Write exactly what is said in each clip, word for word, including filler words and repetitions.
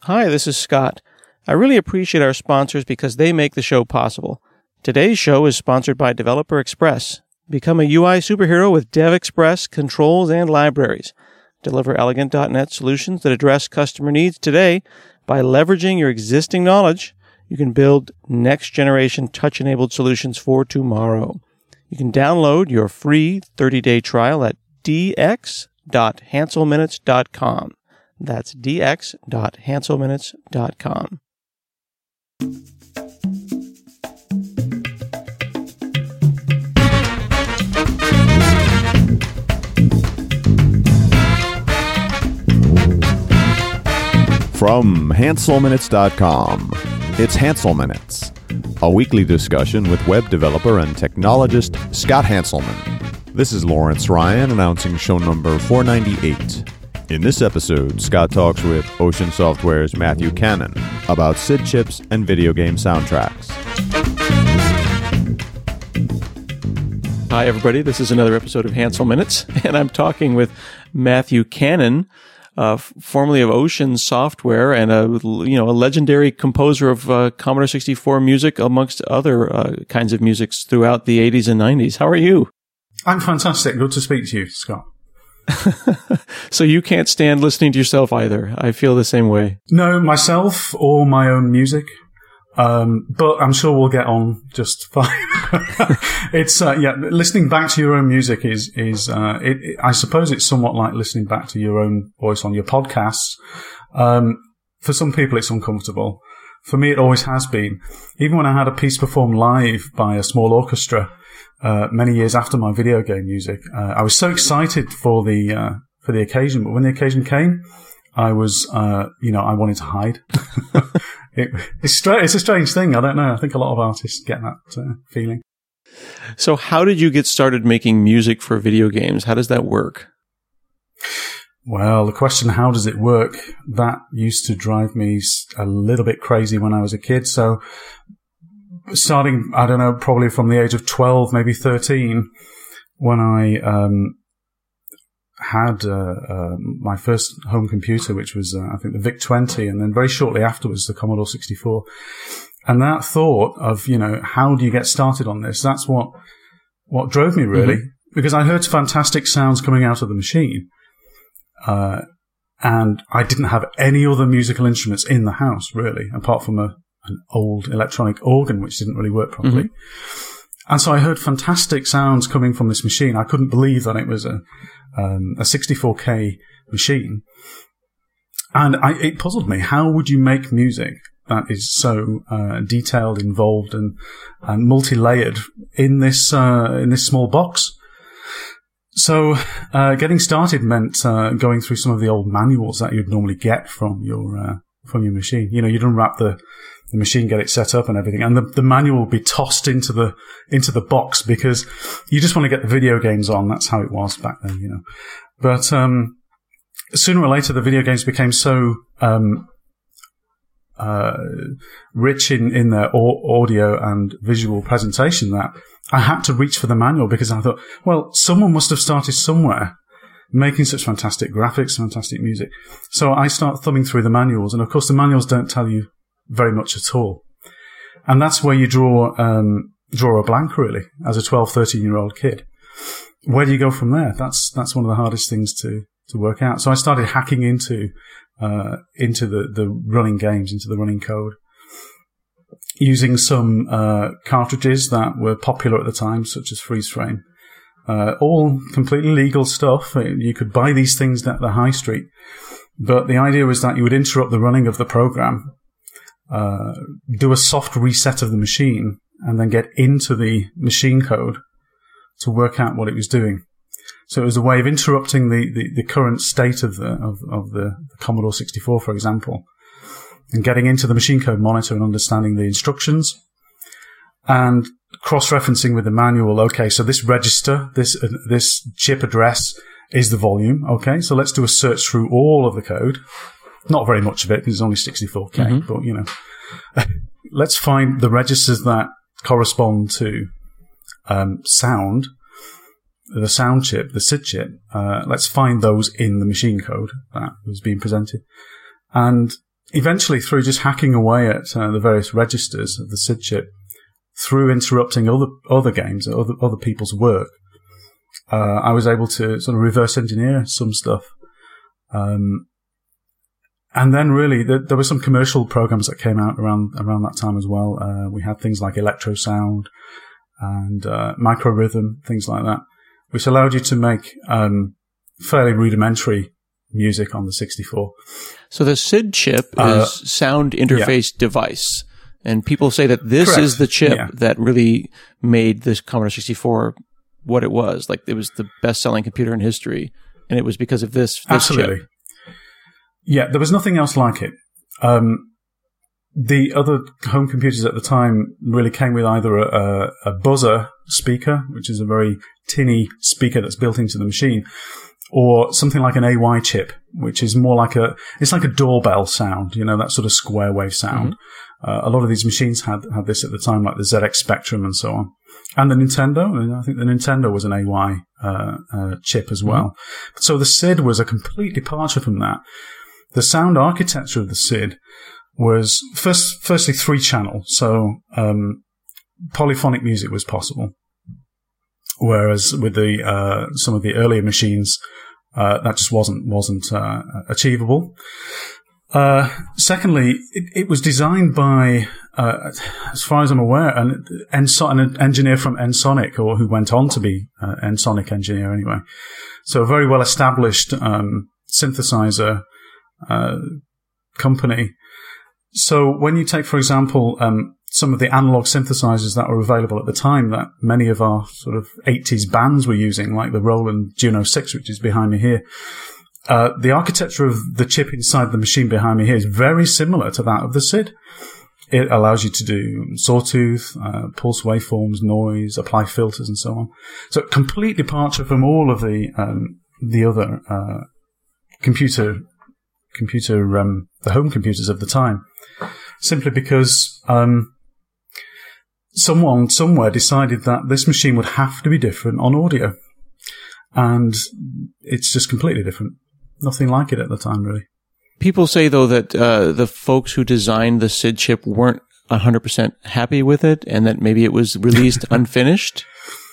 Hi, this is Scott. I really appreciate our sponsors because they make the show possible. Today's show is sponsored by Developer Express. Become a U I superhero with DevExpress controls and libraries. Deliver elegant dot net solutions that address customer needs today. By leveraging your existing knowledge, you can build next-generation touch-enabled solutions for tomorrow. You can download your free thirty-day trial at d x dot hansel minutes dot com. That's d x dot hansel minutes dot com. From hansel minutes dot com, it's Hansel Minutes, a weekly discussion with web developer and technologist Scott Hanselman. This is Lawrence Ryan announcing show number four ninety-eight. In this episode, Scott talks with Ocean Software's Matthew Cannon about S I D chips and video game soundtracks. Hi, everybody. This is another episode of Hansel Minutes, and I'm talking with Matthew Cannon, uh, formerly of Ocean Software and a you know a legendary composer of uh, Commodore sixty-four music, amongst other uh, kinds of musics throughout the eighties and nineties. How are you? I'm fantastic. Good to speak to you, Scott. So you can't stand listening to yourself either. I feel the same way. No, myself or my own music. Um, but I'm sure we'll get on just fine. It's, uh, yeah, listening back to your own music is, is, uh, it, it, I suppose it's somewhat like listening back to your own voice on your podcasts. Um, for some people it's uncomfortable. For me it always has been. Even when I had a piece performed live by a small orchestra, uh, many years after my video game music, uh, I was so excited for the, uh, for the occasion, but when the occasion came, I was, uh, you know, I wanted to hide. it, it's, stra- it's a strange thing. I don't know. I think a lot of artists get that uh, feeling. So how did you get started making music for video games? How does that work? Well, the question, how does it work? That used to drive me a little bit crazy when I was a kid. So starting, I don't know, probably from the age of twelve, maybe thirteen, when I, um, had uh, uh, my first home computer, which was, uh, I think, the VIC twenty, and then very shortly afterwards, the Commodore sixty-four. And that thought of, you know, how do you get started on this? That's what what drove me, really, mm-hmm. because I heard fantastic sounds coming out of the machine. Uh, and I didn't have any other musical instruments in the house, really, apart from a, an old electronic organ, which didn't really work properly. Mm-hmm. And so I heard fantastic sounds coming from this machine. I couldn't believe that it was a Um, a sixty-four K machine. And I, it puzzled me. How would you make music that is so uh, detailed, involved, and, and multi-layered in this uh, in this small box? So uh, getting started meant uh, going through some of the old manuals that you'd normally get from your uh, from your machine. You know, you'd unwrap the the machine, get it set up and everything, and the, the manual will be tossed into the into the box because you just want to get the video games on. That's how it was back then, you know. But um, sooner or later, the video games became so um, uh, rich in in their au- audio and visual presentation that I had to reach for the manual because I thought, well, someone must have started somewhere making such fantastic graphics, fantastic music. So I start thumbing through the manuals, and of course, the manuals don't tell you very much at all. And that's where you draw um, draw a blank, really, as a twelve, thirteen-year-old kid. Where do you go from there? That's that's one of the hardest things to, to work out. So I started hacking into uh, into the, the running games, into the running code, using some uh, cartridges that were popular at the time, such as Freeze Frame. Uh, all completely legal stuff. You could buy these things at the high street. But the idea was that you would interrupt the running of the program, Uh, do a soft reset of the machine, and then get into the machine code to work out what it was doing. So it was a way of interrupting the, the, the current state of the of, of the, the Commodore sixty-four, for example, and getting into the machine code monitor and understanding the instructions, and cross-referencing with the manual. Okay, so this register, this uh, this chip address is the volume. Okay, so let's do a search through all of the code. Not very much of it, because it's only sixty-four K, mm-hmm. but, you know, let's find the registers that correspond to um, sound, the sound chip, the S I D chip. Uh, let's find those in the machine code that was being presented. And eventually, through just hacking away at uh, the various registers of the S I D chip, through interrupting other other games, other other people's work, uh, I was able to sort of reverse engineer some stuff. Um, and then really, there, there were some commercial programs that came out around around that time as well. Uh, we had things like Electrosound and uh, Microrhythm, things like that, which allowed you to make um, fairly rudimentary music on the sixty-four. So the S I D chip uh, is sound interface yeah. device. And people say that this Correct. is the chip yeah. that really made this Commodore sixty-four what it was. Like, it was the best-selling computer in history, and it was because of this, this Absolutely. chip. Yeah, there was nothing else like it. Um, the other home computers at the time really came with either a, a, a buzzer speaker, which is a very tinny speaker that's built into the machine, or something like an A Y chip, which is more like a, it's like a doorbell sound, you know, that sort of square wave sound. Mm-hmm. Uh, a lot of these machines had, had this at the time, like the Z X Spectrum and so on. And the Nintendo, and I think the Nintendo was an A Y uh, uh, chip as well. Mm-hmm. So the S I D was a complete departure from that. The sound architecture of the S I D was first, firstly three channel, so um, polyphonic music was possible. Whereas with the uh, some of the earlier machines, uh, that just wasn't wasn't uh, achievable. Uh, secondly, it, it was designed by, uh, as far as I'm aware, an, an engineer from Ensoniq, or who went on to be uh, Ensoniq engineer anyway. So a very well established um, synthesizer uh, company. So when you take, for example, um, some of the analog synthesizers that were available at the time that many of our sort of eighties bands were using, like the Roland Juno six, which is behind me here, uh, the architecture of the chip inside the machine behind me here is very similar to that of the S I D. It allows you to do sawtooth, uh, pulse waveforms, noise, apply filters, and so on. So complete departure from all of the um, the other uh, computer computer um, the home computers of the time, simply because um, someone somewhere decided that this machine would have to be different on audio, and it's just completely different. Nothing like it at the time, really. People say, though, that uh, the folks who designed the S I D chip weren't one hundred percent happy with it, and that maybe it was released unfinished.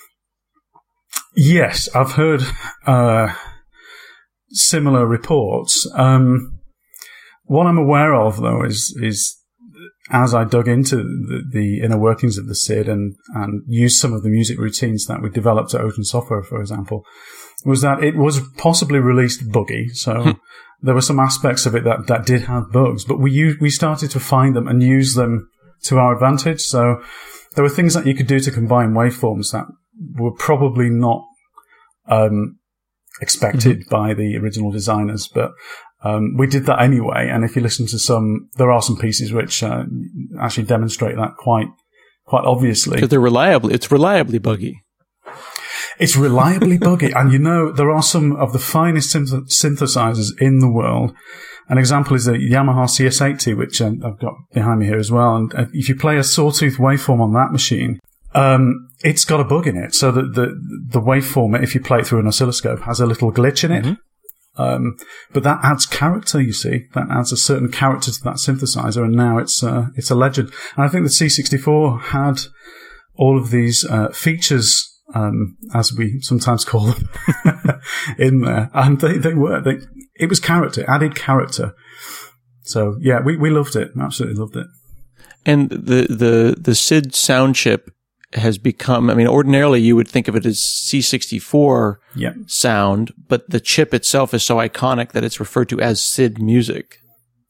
Yes, I've heard uh, similar reports. Um, what I'm aware of, though, is is as I dug into the, the inner workings of the S I D and, and used some of the music routines that we developed at Ocean Software, for example, was that it was possibly released buggy. So hmm. there were some aspects of it that, that did have bugs, but we used, we started to find them and use them to our advantage. So there were things that you could do to combine waveforms that were probably not um, expected mm-hmm. by the original designers, but um, we did that anyway. And if you listen to some, there are some pieces which uh, actually demonstrate that quite quite obviously. Because they're reliably, it's reliably buggy. It's reliably buggy. And you know, there are some of the finest synth- synthesizers in the world. An example is the Yamaha C S eighty, which um, I've got behind me here as well. And uh, if you play a sawtooth waveform on that machine, um, it's got a bug in it. So that the, the waveform, if you play it through an oscilloscope, has a little glitch in it. Mm-hmm. Um, but that adds character, you see. That adds a certain character to that synthesizer, and now it's uh, it's a legend. And I think the C sixty-four had all of these uh, features, um, as we sometimes call them, in there. And they, they were. They, it was character, added character. So, yeah, we, we loved it. Absolutely loved it. And the, the, the S I D sound chip has become, I mean, ordinarily you would think of it as C sixty-four yep. sound, but the chip itself is so iconic that it's referred to as S I D music.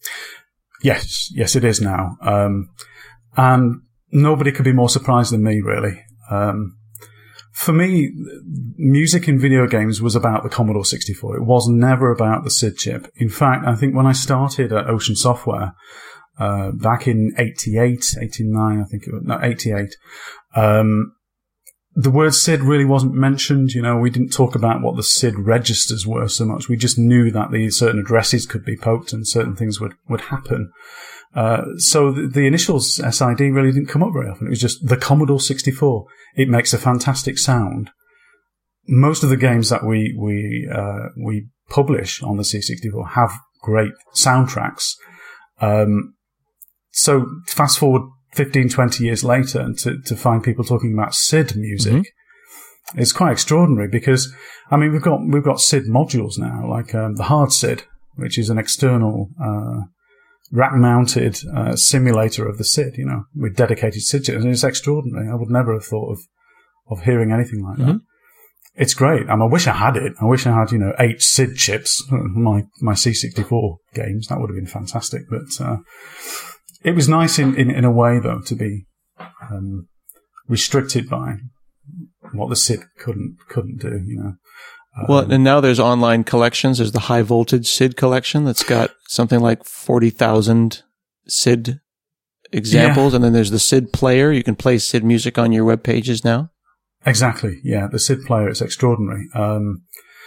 Yes, yes, it is now. Um, and nobody could be more surprised than me, really. Um, for me, music in video games was about the Commodore sixty-four. It was never about the S I D chip. In fact, I think when I started at Ocean Software, uh, back in eighty-eight, eighty-nine, I think it was, no, eighty-eight, um, the word S I D really wasn't mentioned. You know, we didn't talk about what the S I D registers were so much. We just knew that the certain addresses could be poked and certain things would, would happen. Uh, so the, the initials S I D really didn't come up very often. It was just the Commodore sixty-four. It makes a fantastic sound. Most of the games that we, we, uh, we publish on the C sixty-four have great soundtracks. Um, so fast forward fifteen, twenty years later, and to, to find people talking about S I D music, mm-hmm. it's quite extraordinary because, I mean, we've got, we've got S I D modules now, like, um, the hard S I D, which is an external, uh, rack-mounted, uh, simulator of the S I D, you know, with dedicated S I D chips. And it's extraordinary. I would never have thought of, of hearing anything like mm-hmm. that. It's great. I mean, I wish I had it. I wish I had, you know, eight S I D chips, my, my C sixty-four games. That would have been fantastic. But, uh, it was nice in, in, in a way, though, to be, um, restricted by what the S I D couldn't, couldn't do, you know. Um, well, and now there's online collections. There's the high voltage S I D collection that's got something like forty thousand S I D examples. Yeah. And then there's the S I D player. You can play S I D music on your web pages now. Exactly. Yeah. The S I D player is extraordinary. Um,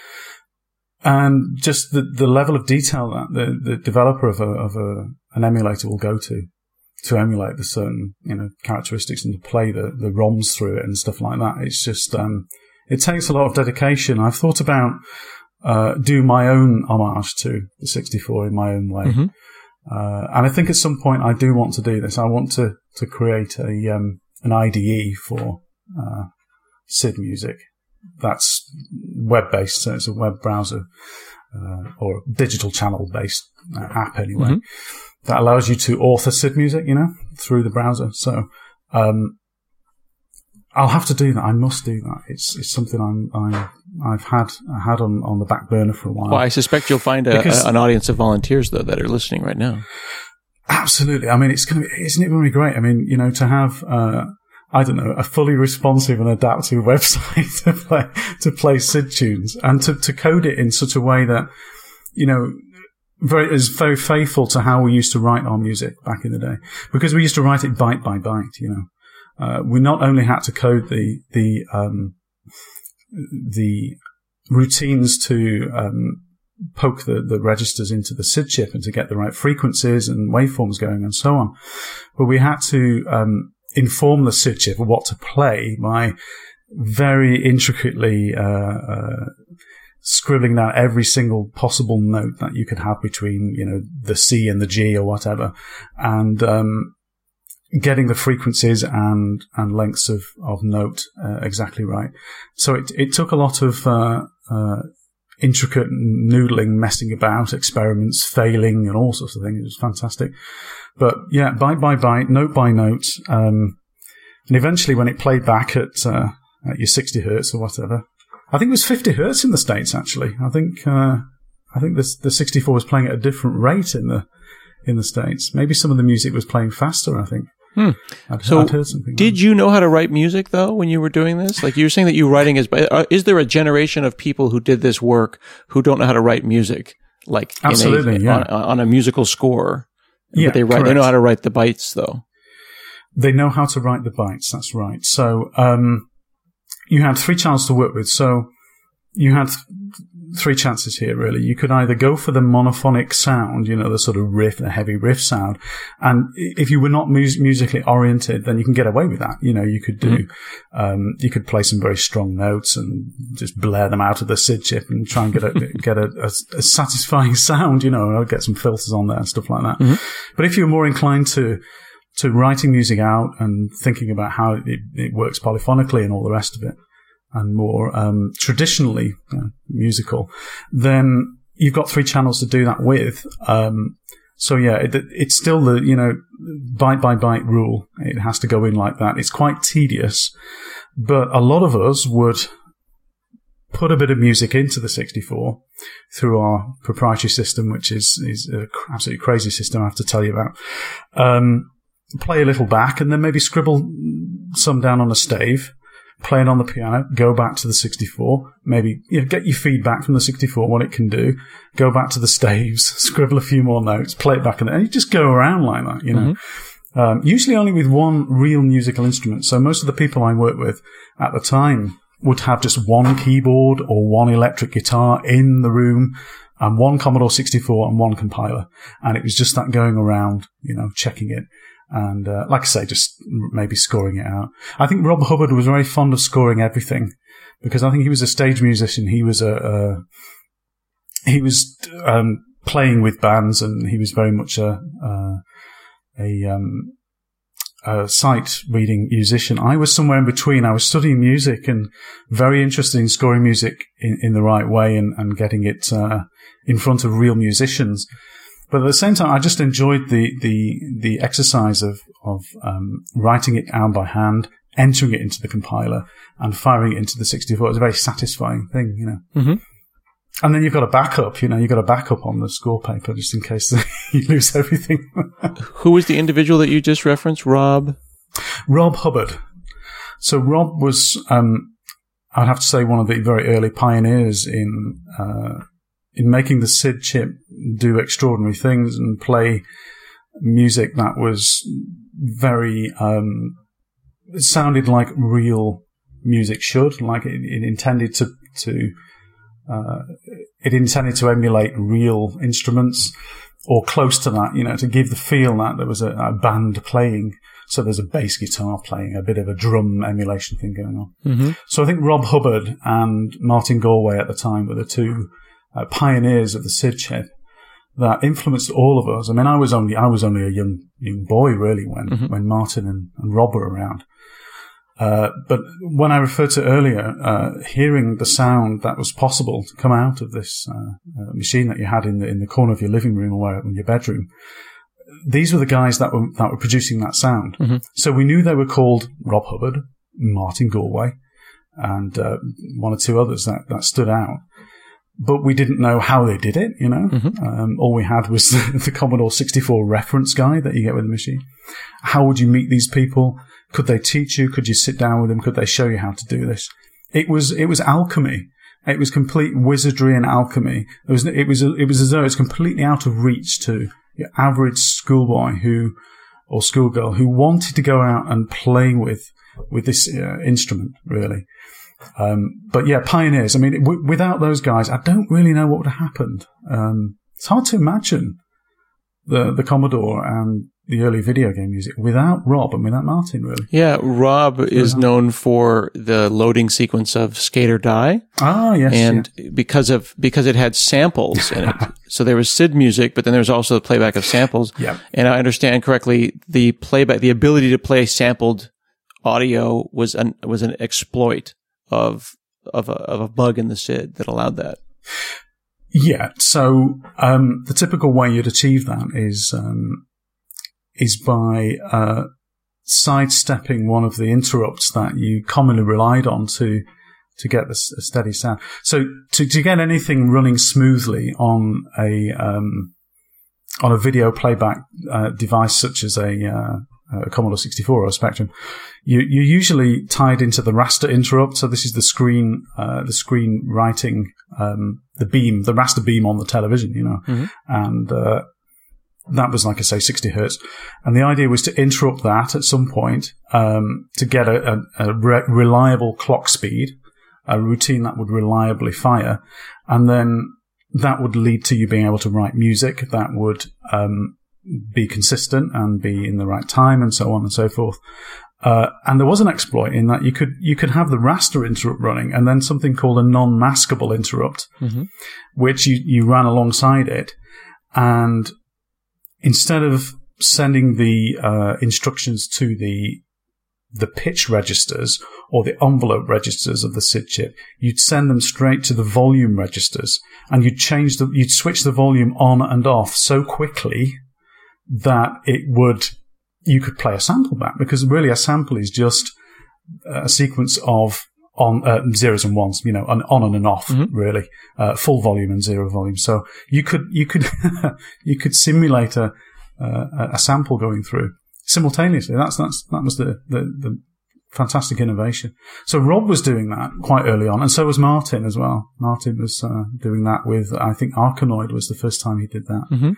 and just the, the level of detail that the, the developer of a, of a, an emulator will go to, to emulate the certain, you know, characteristics and to play the, the ROMs through it and stuff like that. It's just, um, it takes a lot of dedication. I've thought about, uh, do my own homage to the sixty-four in my own way. Mm-hmm. Uh, and I think at some point I do want to do this. I want to, to create a, um, an I D E for, uh, S I D music that's web-based, so it's a web browser uh, or digital channel-based uh, app anyway, mm-hmm. that allows you to author S I D music, you know, through the browser. So um, I'll have to do that. I must do that. It's it's something I'm, I'm I've had I had on, on the back burner for a while. Well, I suspect you'll find a, a, an audience of volunteers though that are listening right now. Absolutely. I mean, it's going to be, isn't it going to be great? I mean, you know, to have. Uh, I don't know, a fully responsive and adaptive website to play, to play S I D tunes and to, to code it in such a way that, you know, very, is very faithful to how we used to write our music back in the day. Because we used to write it byte by byte, you know. Uh, we not only had to code the, the, um, the routines to, um, poke the, the registers into the S I D chip and to get the right frequencies and waveforms going and so on. But we had to, um, inform the S I D chip of what to play by very intricately uh, uh, scribbling down every single possible note that you could have between, you know, the C and the G or whatever, and um, getting the frequencies and and lengths of of note uh, exactly right. So it it took a lot of uh, uh, intricate noodling, messing about, experiments, failing, and all sorts of things. It was fantastic. But yeah, byte by byte, note by note, um, and eventually when it played back at, uh, at your sixty hertz or whatever, I think it was fifty hertz in the States actually. I think, uh, I think the, the sixty-four was playing at a different rate in the, in the States. Maybe some of the music was playing faster, I think. Hmm. I'd, so I'd heard something did like you know how to write music though when you were doing this? Like you were saying that you were writing as, is there a generation of people who did this work who don't know how to write music? Like Absolutely, in a, yeah. on, on a musical score? Yeah, but they write, they know how to write the bytes though. They know how to write the bytes. That's right. So, um, you had three channels to work with. So you had th- three chances here, really. You could either go for the monophonic sound, you know, the sort of riff, the heavy riff sound. And if you were not mus- musically oriented, then you can get away with that. You know, you could do, mm-hmm. um, you could play some very strong notes and just blare them out of the S I D chip and try and get a, get a, a, a satisfying sound, you know, get some filters on there and stuff like that. Mm-hmm. But if you're more inclined to, to writing music out and thinking about how it, it works polyphonically and all the rest of it, and more um, traditionally uh, musical, then you've got three channels to do that with. Um, so yeah, it, it's still the, you know, byte by byte rule. It has to go in like that. It's quite tedious, but a lot of us would put a bit of music into the sixty-four through our proprietary system, which is, is an absolutely crazy system I have to tell you about. Um, play a little back and then maybe scribble some down on a stave, play it on the piano, go back to the sixty-four, maybe you know, get your feedback from the sixty-four, what it can do, go back to the staves, scribble a few more notes, play it back, and you just go around like that, you know. Mm-hmm. Um, usually only with one real musical instrument. So most of the people I worked with at the time would have just one keyboard or one electric guitar in the room and one Commodore sixty-four and one compiler. And it was just that going around, you know, checking it. And, uh, like I say, just maybe scoring it out. I think Rob Hubbard was very fond of scoring everything because I think he was a stage musician. He was a, uh, he was, um, playing with bands, and he was very much a uh, a, um, a sight-reading musician. I was somewhere in between. I was studying music and very interested in scoring music in, in the right way and, and getting it uh, in front of real musicians. But at the same time, I just enjoyed the the the exercise of of um, writing it down by hand, entering it into the compiler, and firing it into the sixty-four. It's a very satisfying thing, you know. Mm-hmm. And then you've got a backup, you know, you've got a backup on the score paper just in case you lose everything. Who was the individual that you just referenced? Rob? Rob Hubbard. So Rob was, um, I'd have to say, one of the very early pioneers in uh, in making the S I D chip do extraordinary things and play music that was very, um, it sounded like real music should, like it, it intended to, to Uh, it intended to emulate real instruments or close to that, you know, to give the feel that there was a, a band playing. So there's a bass guitar playing, a bit of a drum emulation thing going on. Mm-hmm. So I think Rob Hubbard and Martin Galway at the time were the two uh, pioneers of the S I D chip that influenced all of us. I mean, I was only I was only a young young boy really when mm-hmm. when Martin and, and Rob were around. Uh, but when I referred to earlier, uh, hearing the sound that was possible to come out of this uh, uh, machine that you had in the in the corner of your living room or where, in your bedroom, these were the guys that were that were producing that sound. Mm-hmm. So we knew they were called Rob Hubbard, Martin Galway, and uh, one or two others that, that stood out. But we didn't know how they did it, you know. Mm-hmm. Um, all we had was the, the Commodore sixty-four reference guide that you get with the machine. How would you meet these people? Could they teach you? Could you sit down with them? Could they show you how to do this? It was it was alchemy. It was complete wizardry and alchemy. It was it was it was as though it's completely out of reach to your average schoolboy who or schoolgirl who wanted to go out and play with with this uh, instrument, really. Um, but yeah, pioneers. I mean, w- without those guys, I don't really know what would have happened. Um, it's hard to imagine the the Commodore and the early video game music without Rob and without Martin, really. Yeah, Rob is known for the loading sequence of Skate or Die. Ah, yes. And yeah. because of because it had samples in it. So there was S I D music, but then there was also the playback of samples. Yeah. And I understand correctly, the playback, the ability to play sampled audio was an was an exploit of of a, of a bug in the S I D that allowed that. Yeah. So um, the typical way you'd achieve that is um, is by uh, sidestepping one of the interrupts that you commonly relied on to to get the a steady sound. So to to get anything running smoothly on a um, on a video playback uh, device such as a uh, a Commodore sixty-four or a Spectrum, you, you're usually tied into the raster interrupt. So this is the screen, uh, the screen writing, um, the beam, the raster beam on the television, you know, mm-hmm. and, uh, that was, like I say, sixty hertz. And the idea was to interrupt that at some point, um, to get a, a, a re- reliable clock speed, a routine that would reliably fire. And then that would lead to you being able to write music that would, um, be consistent and be in the right time and so on and so forth. Uh, and there was an exploit in that you could, you could have the raster interrupt running and then something called a non-maskable interrupt, mm-hmm. which you, you ran alongside it. And instead of sending the, uh, instructions to the, the pitch registers or the envelope registers of the S I D chip, you'd send them straight to the volume registers and you'd change the, you'd switch the volume on and off so quickly that it would, you could play a sample back, because really a sample is just a sequence of on uh, zeros and ones, you know, an on and an off, mm-hmm. really, uh, full volume and zero volume. So you could you could you could simulate a uh, a sample going through simultaneously. That's that's that was the, the the fantastic innovation. So Rob was doing that quite early on, and so was Martin as well. Martin was uh, doing that with, I think, Arkanoid was the first time he did that. Mm-hmm.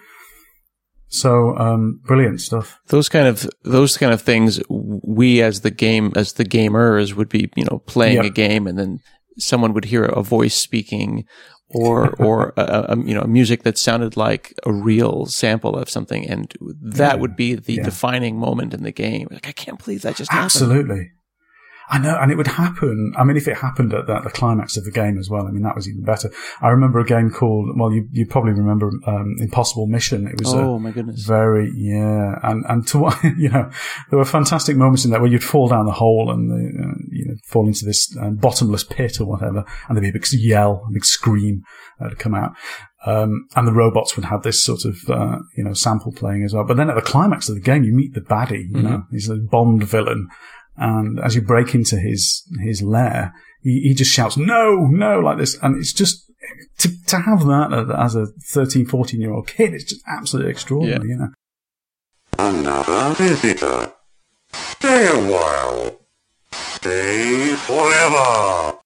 So, um, brilliant stuff. Those kind of, those kind of things, we as the game, as the gamers would be, you know, playing yep. a game and then someone would hear a voice speaking or, or, a, a, you know, music that sounded like a real sample of something. And that yeah. would be the yeah. defining moment in the game. Like, I can't believe that just happened. Absolutely. I know, and it would happen. I mean, if it happened at the, the climax of the game as well, I mean, that was even better. I remember a game called, well, you you probably remember um, Impossible Mission. It was oh a my goodness, very yeah, and and to you know, there were fantastic moments in there where you'd fall down the hole and the, uh, you know fall into this uh, bottomless pit or whatever, and there'd be a big yell, a big scream that would come out. Um, and the robots would have this sort of, uh, you know, sample playing as well. But then at the climax of the game, you meet the baddie, you mm-hmm. know, he's a Bond villain. And as you break into his, his lair, he, he just shouts, no, no, like this. And it's just, to, to have that as a thirteen, fourteen year old kid, it's just absolutely extraordinary, yeah. you know. Another visitor. Stay a while. Stay forever.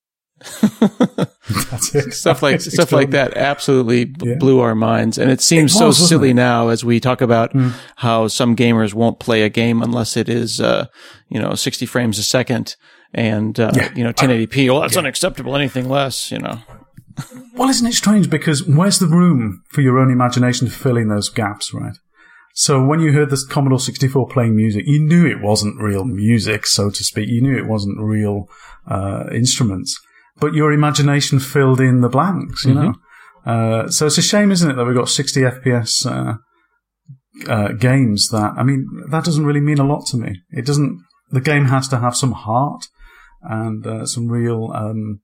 That's it. Stuff like stuff like that absolutely b- yeah. blew our minds, and it seems it was, so silly it? now as we talk about mm. how some gamers won't play a game unless it is, uh, you know, sixty frames a second and uh, yeah. you know, ten eighty p. Well, that's yeah. unacceptable. Anything less, you know. Well, isn't it strange? Because where's the room for your own imagination to fill in those gaps, right? So when you heard this Commodore sixty-four playing music, you knew it wasn't real music, so to speak. You knew it wasn't real uh, instruments. But your imagination filled in the blanks, you mm-hmm. know. Uh, so it's a shame, isn't it, that we've got sixty F P S uh, uh, games that, I mean, that doesn't really mean a lot to me. It doesn't, the game has to have some heart and uh, some real, um,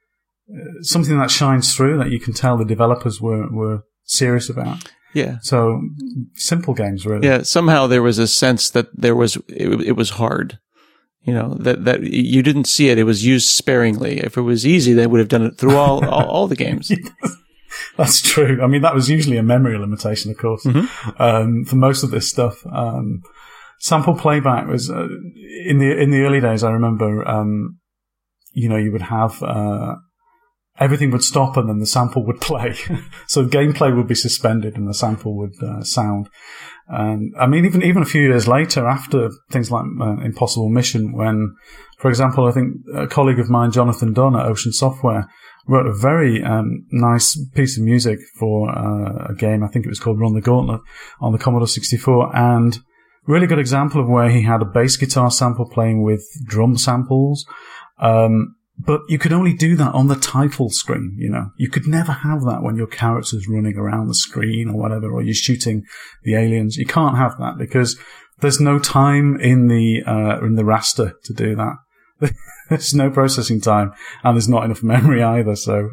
uh, something that shines through that you can tell the developers were, were serious about. Yeah. So simple games, really. Yeah. Somehow there was a sense that there was, it, it was hard. You know, that, that you didn't see it. It was used sparingly. If it was easy, they would have done it through all, all, all the games. That's true. I mean, that was usually a memory limitation, of course, mm-hmm. um, for most of this stuff. Um, sample playback was, uh, in the, in the early days, I remember, um, you know, you would have, uh, everything would stop and then the sample would play. So gameplay would be suspended and the sample would, uh, sound. And I mean, even even a few years later, after things like uh, Impossible Mission, when, for example, I think a colleague of mine, Jonathan Dunn at Ocean Software, wrote a very um, nice piece of music for uh, a game. I think it was called Run the Gauntlet on the Commodore sixty-four, and really good example of where he had a bass guitar sample playing with drum samples. Um, But you could only do that on the title screen, you know. You could never have that when your character's running around the screen or whatever, or you're shooting the aliens. You can't have that because there's no time in the, uh, in the raster to do that. There's no processing time and there's not enough memory either, so.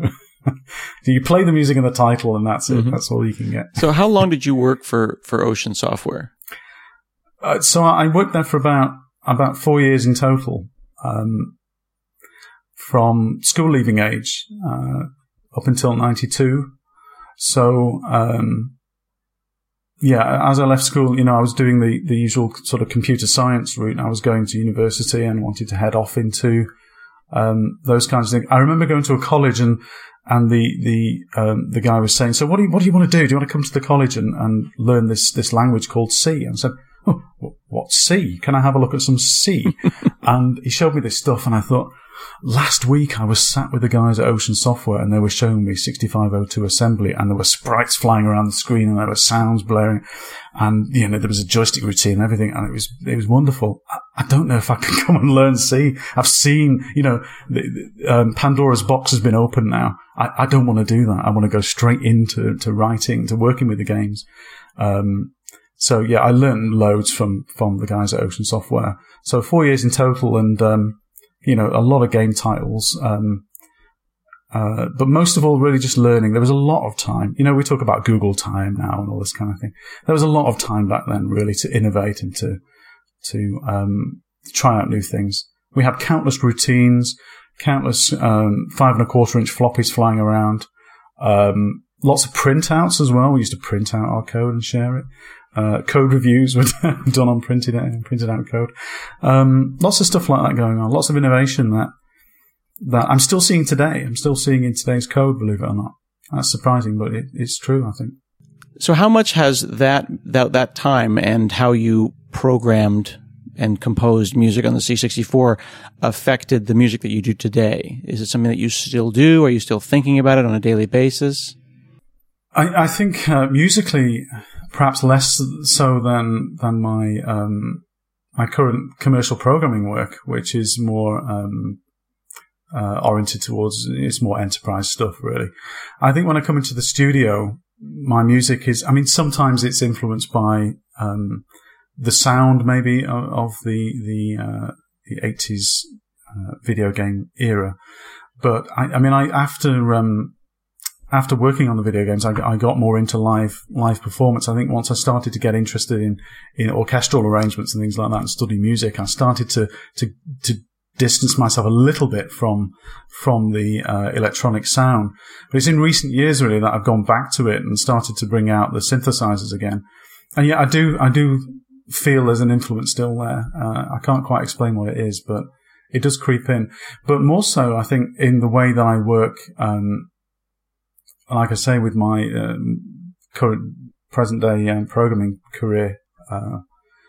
So you play the music in the title and that's it. Mm-hmm. That's all you can get. So how long did you work for, for Ocean Software? Uh, so I worked there for about, about four years in total. Um, from school leaving age, uh, up until ninety-two. So, um, yeah, as I left school, you know, I was doing the, the usual sort of computer science route. I was going to university and wanted to head off into, um, those kinds of things. I remember going to a college and, and the, the, um, the guy was saying, so what do you, what do you want to do? Do you want to come to the college and, and learn this, this language called C? And I said, oh, what's C? Can I have a look at some C? And he showed me this stuff and I thought, last week I was sat with the guys at Ocean Software and they were showing me sixty-five oh two assembly and there were sprites flying around the screen and there were sounds blaring and, you know, there was a joystick routine and everything and it was, it was wonderful. I, I don't know if I can come and learn C. I've seen, you know, the, the, um, Pandora's box has been opened now. I, I don't want to do that. I want to go straight into, to writing, to working with the games. Um, so yeah, I learned loads from, from the guys at Ocean Software. So four years in total and, um, you know, a lot of game titles, um, uh, but most of all, really just learning. There was a lot of time. You know, we talk about Google time now and all this kind of thing. There was a lot of time back then, really, to innovate and to, to, um, try out new things. We had countless routines, countless, um, five and a quarter inch floppies flying around, um, lots of printouts as well. We used to print out our code and share it. Uh, code reviews were done on printed printed out code. Um, lots of stuff like that going on. Lots of innovation that that I'm still seeing today. I'm still seeing in today's code, believe it or not. That's surprising, but it, it's true, I think. So how much has that, that that time and how you programmed and composed music on the C sixty-four affected the music that you do today? Is it something that you still do? Are you still thinking about it on a daily basis? I, I think uh, musically, perhaps less so than than my um, my current commercial programming work, which is more um, uh, oriented towards, it's more enterprise stuff, really. I think when I come into the studio, my music is, I mean, sometimes it's influenced by um, the sound, maybe, of, of the the, uh, the eighties uh, video game era. But I, I mean, I after um, after working on the video games, I, I got more into live live performance. I think once I started to get interested in, in orchestral arrangements and things like that, and study music, I started to to to distance myself a little bit from from the uh, electronic sound. But it's in recent years really that I've gone back to it and started to bring out the synthesizers again. And yeah, I do I do feel there's an influence still there. Uh, I can't quite explain what it is, but it does creep in. But more so, I think, in the way that I work. Um, Like I say, with my um, current present-day um, programming career, uh,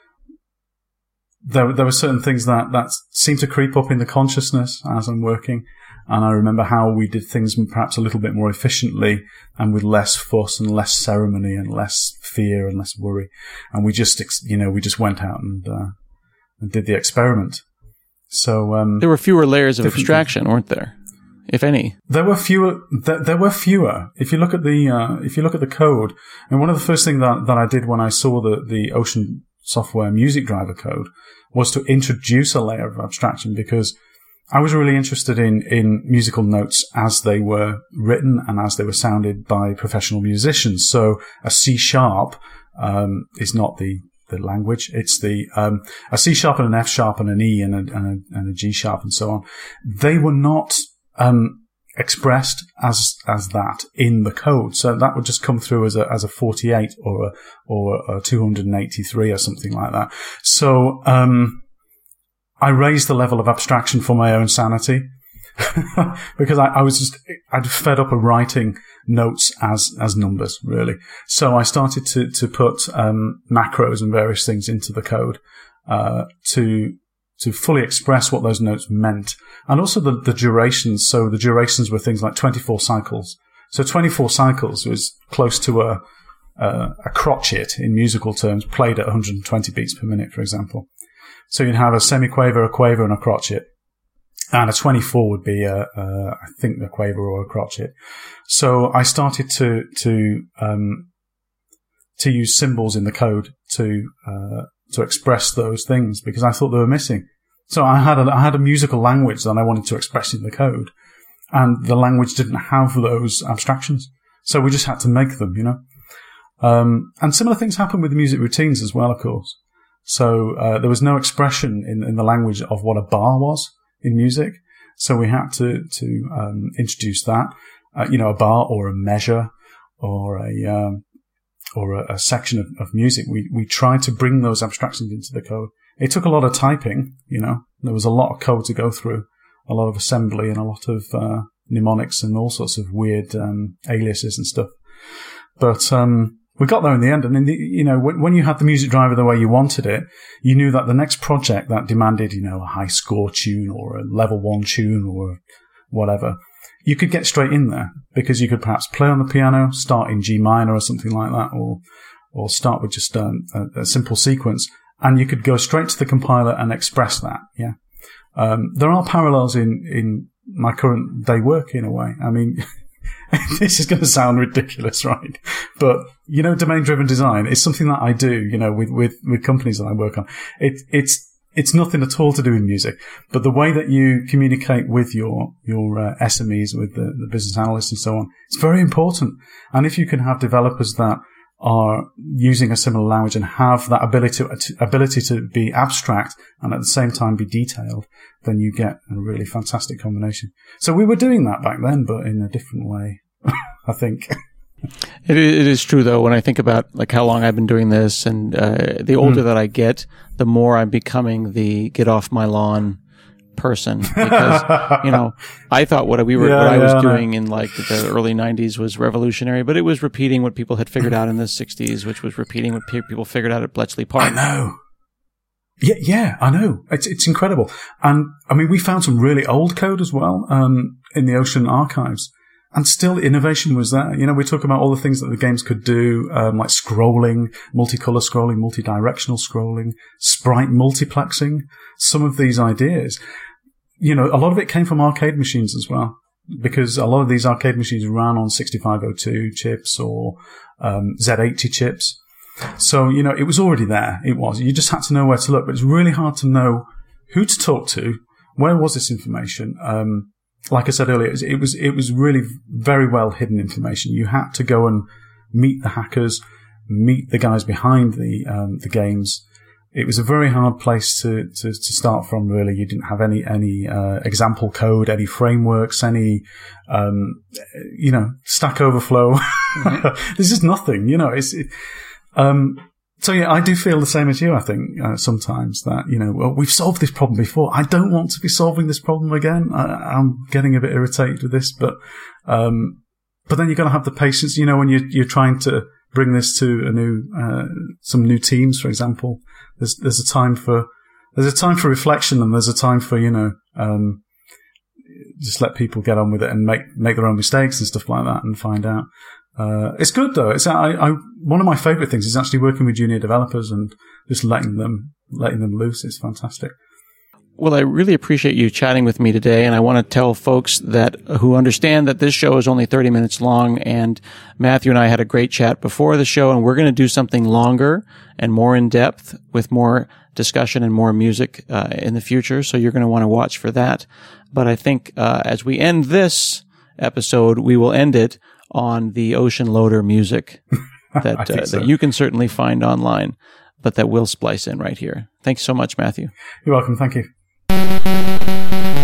there there were certain things that, that seem to creep up in the consciousness as I'm working. And I remember how we did things perhaps a little bit more efficiently and with less fuss and less ceremony and less fear and less worry. And we just, you know, we just went out and, uh, and did the experiment. So um, there were fewer layers of abstraction, things. weren't there? If any, there were fewer. There, there were fewer. If you look at the, uh, if you look at the code, and one of the first things that, that I did when I saw the, the Ocean Software music driver code was to introduce a layer of abstraction, because I was really interested in, in musical notes as they were written and as they were sounded by professional musicians. So a C sharp, um, is not the, the language. It's the, um, a C sharp and an F sharp and an E and a, and a, and a G sharp and so on. They were not, Um, expressed as as that in the code, so that would just come through as a as a forty-eight or a or a two hundred eighty-three or something like that. So um, I raised the level of abstraction for my own sanity because I, I was just I'd fed up of writing notes as as numbers, really. So I started to to put um, macros and various things into the code uh, to. to fully express what those notes meant. And also the, the durations. So the durations were things like twenty-four cycles. So twenty-four cycles was close to a, a, a crotchet in musical terms, played at one hundred twenty beats per minute, for example. So you'd have a semi-quaver, a quaver, and a crotchet. And a twenty-four would be a, a I think a quaver or a crotchet. So I started to, to, um, to use symbols in the code to, uh, to express those things, because I thought they were missing. So I had a, I had a musical language that I wanted to express in the code, and the language didn't have those abstractions. So we just had to make them, you know. Um, and similar things happen with the music routines as well, of course. So uh, there was no expression in, in the language of what a bar was in music. So we had to, to um, introduce that, uh, you know, a bar or a measure or a... Um, or a, a section of, of music. We, we tried to bring those abstractions into the code. It took a lot of typing, you know. There was a lot of code to go through, a lot of assembly and a lot of uh, mnemonics and all sorts of weird um, aliases and stuff. But um, we got there in the end. And, in the, you know, when, when you had the music driver the way you wanted it, you knew that the next project that demanded, you know, a high score tune or a level one tune or whatever, you could get straight in there, because you could perhaps play on the piano, start in G minor or something like that, or or start with just um, a, a simple sequence, and you could go straight to the compiler and express that. Yeah, um, there are parallels in in my current day work in a way. I mean, this is going to sound ridiculous, right? But you know, domain-driven design is something that I do. You know, with with with companies that I work on, it it's. It's nothing at all to do with music, but the way that you communicate with your your uh, S M Es, with the, the business analysts and so on, it's very important. And if you can have developers that are using a similar language and have that ability to, ability to be abstract and at the same time be detailed, then you get a really fantastic combination. So we were doing that back then, but in a different way, I think. It, it is true, though, when I think about like how long I've been doing this, and uh, the older mm. that I get, the more I'm becoming the get off my lawn person. Because, you know, I thought what we were, yeah, what I was yeah, doing in like the early nineties was revolutionary, but it was repeating what people had figured out in the sixties, which was repeating what pe- people figured out at Bletchley Park. I know. Yeah, yeah, I know. It's it's incredible. And I mean, we found some really old code as well um, in the Ocean archives. And still, innovation was there. You know, we talk about all the things that the games could do, um, like scrolling, multicolor scrolling, multi-directional scrolling, sprite multiplexing. Some of these ideas, you know, a lot of it came from arcade machines as well, because a lot of these arcade machines ran on sixty-five oh two chips or um, Z eighty chips. So, you know, it was already there. It was. You just had to know where to look. But it's really hard to know who to talk to. Where was this information? Um, Like I said earlier, it was it was really very well hidden information. You had to go and meet the hackers, meet the guys behind the um, the games. It was a very hard place to, to, to start from. Really, you didn't have any any uh, example code, any frameworks, any um, you know Stack Overflow. Mm-hmm. There's just nothing. You know, it's. It, um, So yeah, I do feel the same as you, I think, uh, sometimes that, you know, well, we've solved this problem before. I don't want to be solving this problem again. I, I'm getting a bit irritated with this, but, um, but then you've got to have the patience, you know, when you're, you're trying to bring this to a new, uh, some new teams, for example. There's, there's a time for, there's a time for reflection and there's a time for, you know, um, just let people get on with it and make, make their own mistakes and stuff like that and find out. Uh, it's good though. It's I, I one of my favorite things is actually working with junior developers and just letting them letting them loose. It's fantastic. Well, I really appreciate you chatting with me today, and I want to tell folks that who understand that this show is only thirty minutes long, and Matthew and I had a great chat before the show, and we're going to do something longer and more in depth with more discussion and more music uh, in the future. So you're going to want to watch for that. But I think uh, as we end this episode, we will end it on the Ocean Loader music that uh, so. that you can certainly find online, but that we'll splice in right here. Thanks so much, Matthew. You're welcome. Thank you.